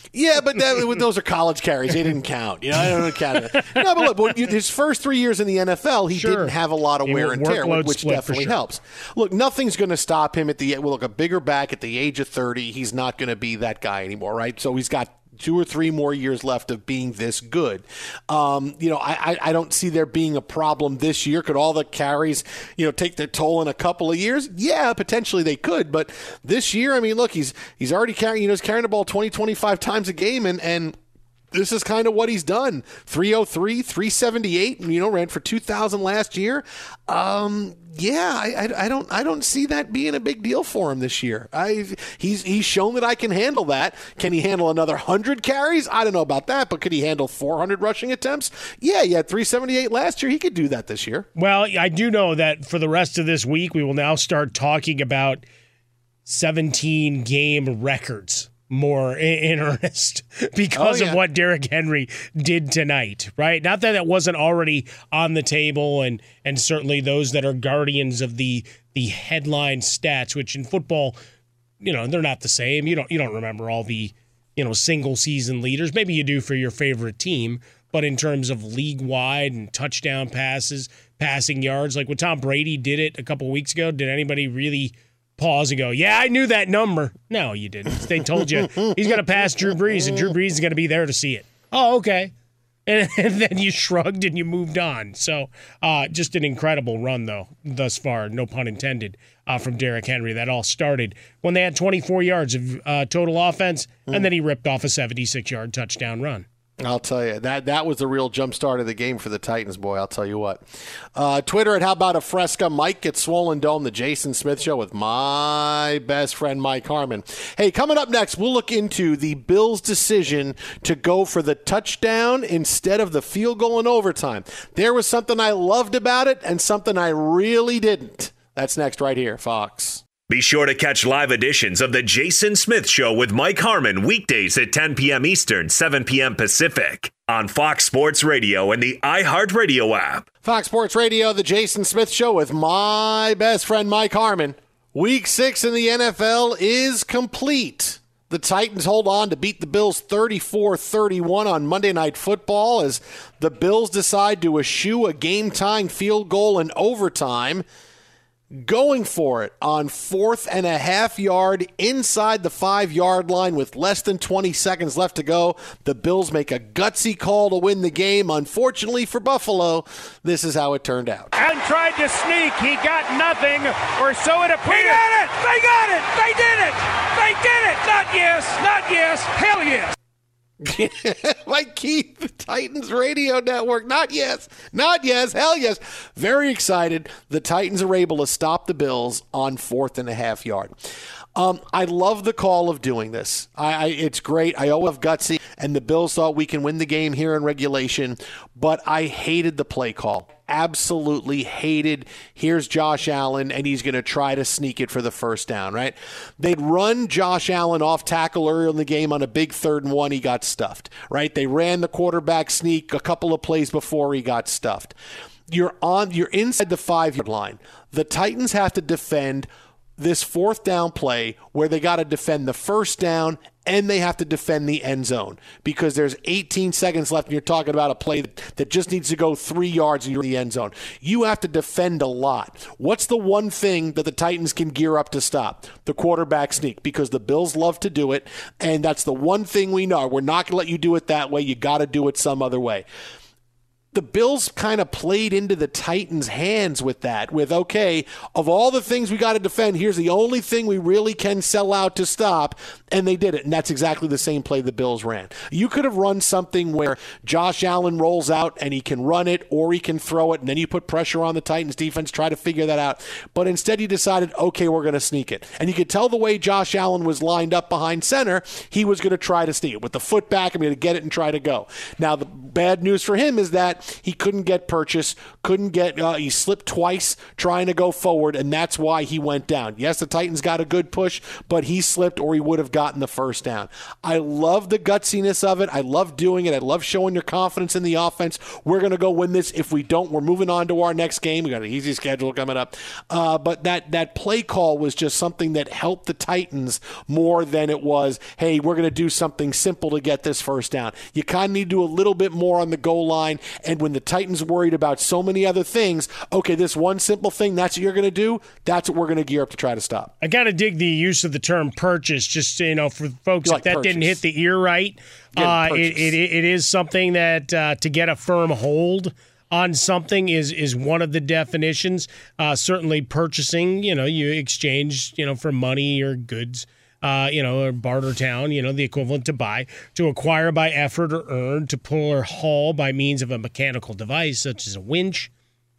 Yeah, but that, those are college carries. They didn't count. You know, I don't count it. No, but look, his first three years in the N F L, he sure. didn't have a lot of he wear and tear, which definitely sure. helps. Look, nothing's going to stop him at the well, look, a bigger back at the age of thirty. He's not going to be that guy anymore, right? So he's got two or three more years left of being this good. Um, you know, I, I, I don't see there being a problem this year. Could all the carries, you know, take their toll in a couple of years? Yeah, potentially they could. But this year, I mean, look, he's he's already carrying, you know, he's carrying the ball twenty, twenty-five times a game, and and this is kind of what he's done. three oh three, three seventy-eight, you know, ran for two thousand last year. Um, yeah, I, I, I don't I don't see that being a big deal for him this year. I he's he's shown that I can handle that. Can he handle another one hundred carries? I don't know about that, but could he handle four hundred rushing attempts? Yeah, he had three seventy-eight last year. He could do that this year. Well, I do know that for the rest of this week, we will now start talking about seventeen-game records more in, in earnest because oh, yeah. of what Derrick Henry did tonight, right? Not that it wasn't already on the table, and and certainly those that are guardians of the the headline stats, which in football, you know, they're not the same. You don't you don't remember all the, you know, single season leaders. Maybe you do for your favorite team, but in terms of league wide and touchdown passes, passing yards, like when Tom Brady did it a couple of weeks ago, did anybody really pause and go, yeah, I knew that number? No, you didn't. They told you he's going to pass Drew Brees, and Drew Brees is going to be there to see it. Oh, okay. And, and then you shrugged and you moved on. So uh, just an incredible run, though, thus far, no pun intended, uh, from Derrick Henry. That all started when they had twenty-four yards of uh, total offense, mm. and then he ripped off a seventy-six-yard touchdown run. I'll tell you, that that was the real jump start of the game for the Titans, boy. I'll tell you what. Uh, Twitter at How About a Fresca. Mike at Swollen Dome, the Jason Smith Show with my best friend, Mike Harmon. Hey, coming up next, we'll look into the Bills' decision to go for the touchdown instead of the field goal in overtime. There was something I loved about it and something I really didn't. That's next right here, Fox. Be sure to catch live editions of The Jason Smith Show with Mike Harmon weekdays at ten p.m. Eastern, seven p.m. Pacific on Fox Sports Radio and the iHeartRadio app. Fox Sports Radio, The Jason Smith Show with my best friend Mike Harmon. Week six in the N F L is complete. The Titans hold on to beat the Bills thirty-four thirty-one on Monday Night Football as the Bills decide to eschew a game-tying field goal in overtime, going for it on fourth and a half yard inside the five-yard line with less than twenty seconds left to go. The Bills make a gutsy call to win the game. Unfortunately for Buffalo, this is how it turned out. And tried to sneak. He got nothing, or so it appeared. They got it! They got it! They did it! They did it! Not yes! Not yes! Hell yes! Like Keith, the Titans radio network. Not yes, not yes, hell yes. Very excited. The Titans are able to stop the Bills on fourth and a half yard. Um, I love the call of doing this. I, I, it's great. I always love gutsy, and the Bills thought we can win the game here in regulation, but I hated the play call. Absolutely hated. Here's Josh Allen, and he's going to try to sneak it for the first down, right? They'd run Josh Allen off tackle earlier in the game on a big third and one. He got stuffed, right? They ran the quarterback sneak a couple of plays before he got stuffed. You're on. You're inside the five-yard line. The Titans have to defend this fourth down play where they got to defend the first down and they have to defend the end zone because there's eighteen seconds left and you're talking about a play that just needs to go three yards and you're in the end zone. You have to defend a lot. What's the one thing that the Titans can gear up to stop? The quarterback sneak, because the Bills love to do it, and that's the one thing we know. We're not going to let you do it that way. You got to do it some other way. The Bills kind of played into the Titans' hands with that, with, okay, of all the things we got to defend, here's the only thing we really can sell out to stop, and they did it, and that's exactly the same play the Bills ran. You could have run something where Josh Allen rolls out and he can run it or he can throw it, and then you put pressure on the Titans' defense, try to figure that out. But instead you decided, okay, we're going to sneak it. And you could tell the way Josh Allen was lined up behind center, he was going to try to sneak it. With the foot back, I'm going to get it and try to go. Now, the bad news for him is that that, he couldn't get purchase, couldn't get, uh, he slipped twice trying to go forward, and that's why he went down. Yes, the Titans got a good push, but he slipped or he would have gotten the first down. I love the gutsiness of it. I love doing it. I love showing your confidence in the offense. We're going to go win this. If we don't, we're moving on to our next game. We got an easy schedule coming up. Uh, but that, that play call was just something that helped the Titans more than it was, hey, we're going to do something simple to get this first down. You kind of need to do a little bit more on the goal line, and when the Titans worried about so many other things, okay, this one simple thing, that's what you're going to do, that's what we're going to gear up to try to stop. I got to dig the use of the term purchase, just, you know, for folks, like if that purchase. Didn't hit the ear right, uh, it, it, it is something that uh, to get a firm hold on something is is one of the definitions. Uh, certainly purchasing, you know, you exchange, you know, for money or goods, uh, you know, or barter town, you know, the equivalent to buy, to acquire by effort or earn, to pull or haul by means of a mechanical device such as a winch,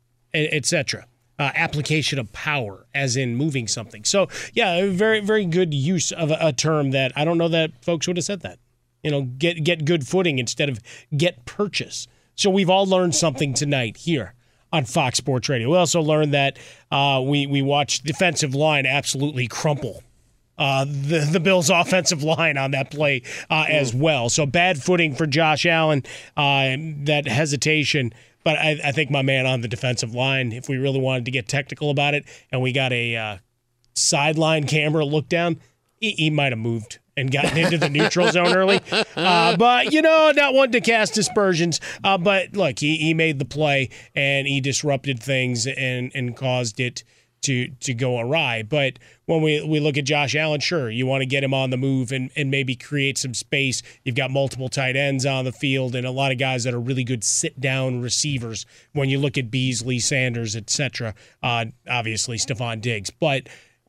et cetera. Uh, application of power, as in moving something. So, yeah, a very, very good use of a, a term that I don't know that folks would have said that. You know, get get good footing instead of get purchase. So we've all learned something tonight here on Fox Sports Radio. We also learned that uh, we, we watched defensive line absolutely crumple uh, the, the Bills' offensive line on that play uh, as well. So bad footing for Josh Allen, uh, that hesitation. But I, I think my man on the defensive line, if we really wanted to get technical about it, and we got a uh, sideline camera look down, he, he might have moved and gotten into the neutral zone early. Uh, but, you know, not one to cast aspersions. Uh, but, look, he, he made the play, and he disrupted things and, and caused it to to go awry. But when we, we look at Josh Allen, sure, you want to get him on the move and, and maybe create some space. You've got multiple tight ends on the field and a lot of guys that are really good sit-down receivers when you look at Beasley, Sanders, et cetera. Uh, obviously, Stephon Diggs. But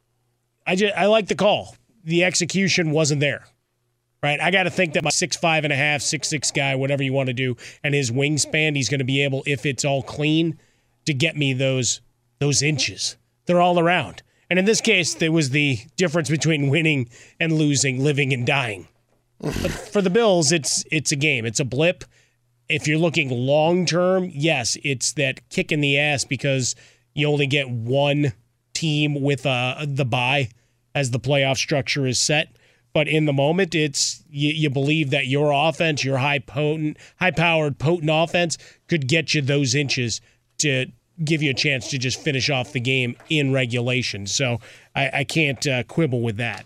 I, just, I like the call. The execution wasn't there. Right, I got to think that my six five and a half, six six guy, whatever you want to do, and his wingspan, he's going to be able, if it's all clean, to get me those those inches. They're all around. And in this case, there was the difference between winning and losing, living and dying. But for the Bills, it's it's a game. It's a blip. If you're looking long-term, yes, it's that kick in the ass because you only get one team with uh, the bye as the playoff structure is set. But in the moment, it's you, you believe that your offense, your high potent, high-powered, potent offense could get you those inches to give you a chance to just finish off the game in regulation. So I, I can't uh, quibble with that.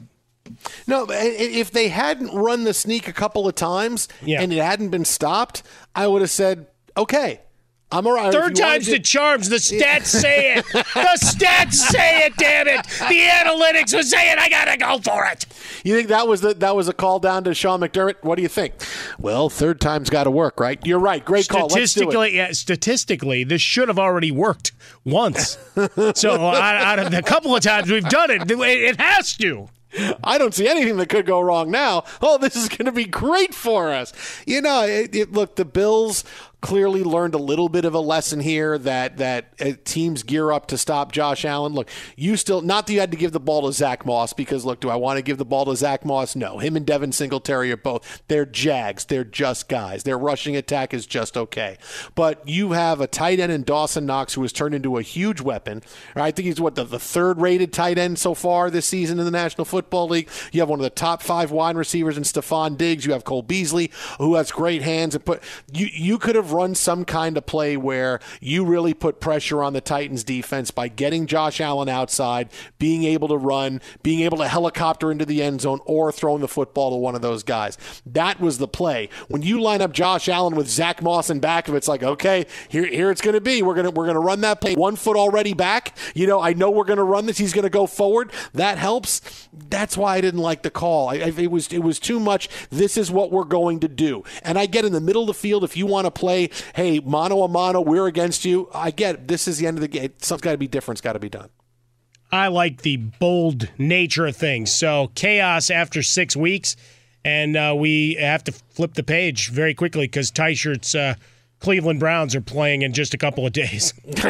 No, if they hadn't run the sneak a couple of times yeah. and it hadn't been stopped, I would have said, okay, I'm all right. Third time's the charms. The stats say it. The stats say it, damn it. The analytics was saying I got to go for it. You think that was the, that was a call down to Sean McDermott? What do you think? Well, third time's got to work, right? You're right. Great call. Let's do it. Yeah, statistically, this should have already worked once. So out, out of the couple of times we've done it, it has to. I don't see anything that could go wrong now. Oh, this is going to be great for us. You know, it, it, look, the Bills clearly learned a little bit of a lesson here that that uh, teams gear up to stop Josh Allen. Look, you still, not that you had to give the ball to Zach Moss, because, look, do I want to give the ball to Zach Moss? No. Him and Devin Singletary are both, they're Jags. They're just guys. Their rushing attack is just okay. But you have a tight end in Dawson Knox who has turned into a huge weapon. I think he's, what, the, the third-rated tight end so far this season in the National Football League. You have one of the top five wide receivers in Stephon Diggs. You have Cole Beasley, who has great hands. And put you, you could have run some kind of play where you really put pressure on the Titans defense by getting Josh Allen outside, being able to run, being able to helicopter into the end zone, or throwing the football to one of those guys. That was the play. When you line up Josh Allen with Zach Moss in back of it, it's like, okay, here, here it's going to be. We're going to we're going to run that play. One foot already back. You know, I know we're going to run this. He's going to go forward. That helps. That's why I didn't like the call. I, I, it was it was too much. This is what we're going to do. And I get in the middle of the field, if you want to play, hey, mano a mano, we're against you. I get it. This is the end of the game. Something's got to be different. It's got to be done. I like the bold nature of things. So chaos after six weeks, and uh, we have to flip the page very quickly because Tyshert's uh, Cleveland Browns are playing in just a couple of days.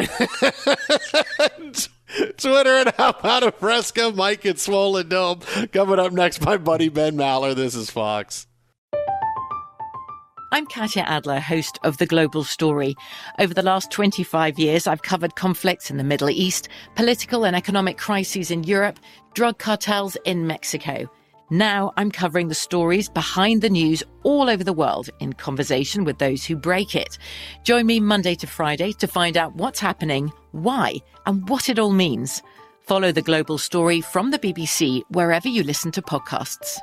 Twitter and How About a Fresca, Mike at Swollen Dome. Coming up next, my buddy Ben Maller. This is Fox. I'm Katya Adler, host of The Global Story. Over the last twenty-five years, I've covered conflicts in the Middle East, political and economic crises in Europe, drug cartels in Mexico. Now I'm covering the stories behind the news all over the world in conversation with those who break it. Join me Monday to Friday to find out what's happening, why, and what it all means. Follow The Global Story from the B B C wherever you listen to podcasts.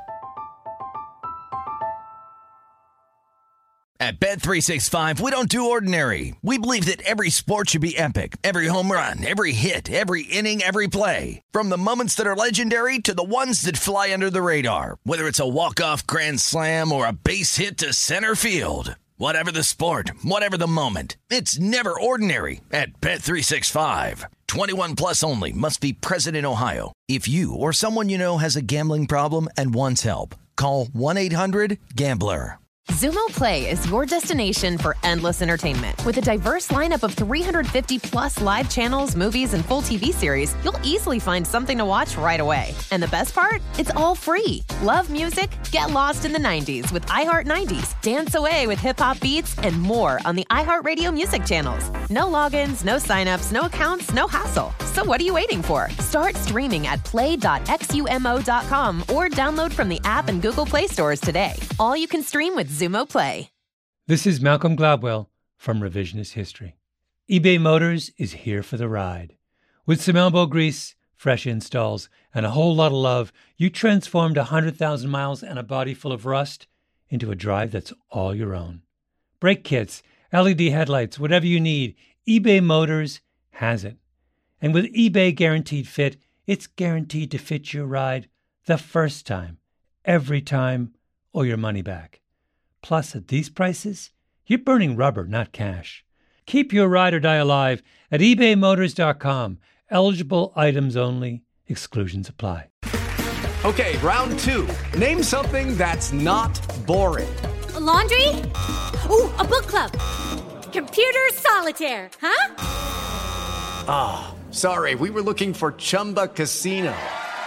At Bet three sixty-five, we don't do ordinary. We believe that every sport should be epic. Every home run, every hit, every inning, every play. From the moments that are legendary to the ones that fly under the radar. Whether it's a walk-off grand slam or a base hit to center field. Whatever the sport, whatever the moment. It's never ordinary at Bet three sixty-five. twenty-one plus only. Must be present in Ohio. If you or someone you know has a gambling problem and wants help, call one eight hundred gambler. Xumo Play is your destination for endless entertainment. With a diverse lineup of three hundred fifty plus live channels, movies, and full T V series, you'll easily find something to watch right away. And the best part? It's all free. Love music? Get lost in the nineties with iHeart nineties. Dance away with hip-hop beats and more on the iHeartRadio music channels. No logins, no signups, no accounts, no hassle. So what are you waiting for? Start streaming at play dot xumo dot com or download from the app and Google Play stores today. All you can stream with Xumo Play. This is Malcolm Gladwell from Revisionist History. eBay Motors is here for the ride. With some elbow grease, fresh installs, and a whole lot of love, you transformed one hundred thousand miles and a body full of rust into a drive that's all your own. Brake kits, L E D headlights, whatever you need, eBay Motors has it. And with eBay Guaranteed Fit, it's guaranteed to fit your ride the first time, every time, or your money back. Plus, at these prices, you're burning rubber, not cash. Keep your ride or die alive at ebay motors dot com. Eligible items only. Exclusions apply. Okay, round two. Name something that's not boring. A laundry? Ooh, a book club. Computer solitaire, huh? Ah, oh, sorry, we were looking for Chumba Casino.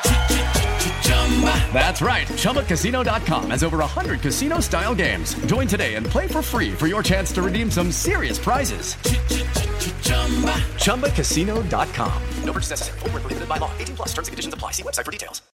That's right. Chumba Casino dot com has over one hundred casino-style games. Join today and play for free for your chance to redeem some serious prizes. Chumba Casino dot com. No purchase necessary. Void where prohibited by law. eighteen plus. Terms and conditions apply. See website for details.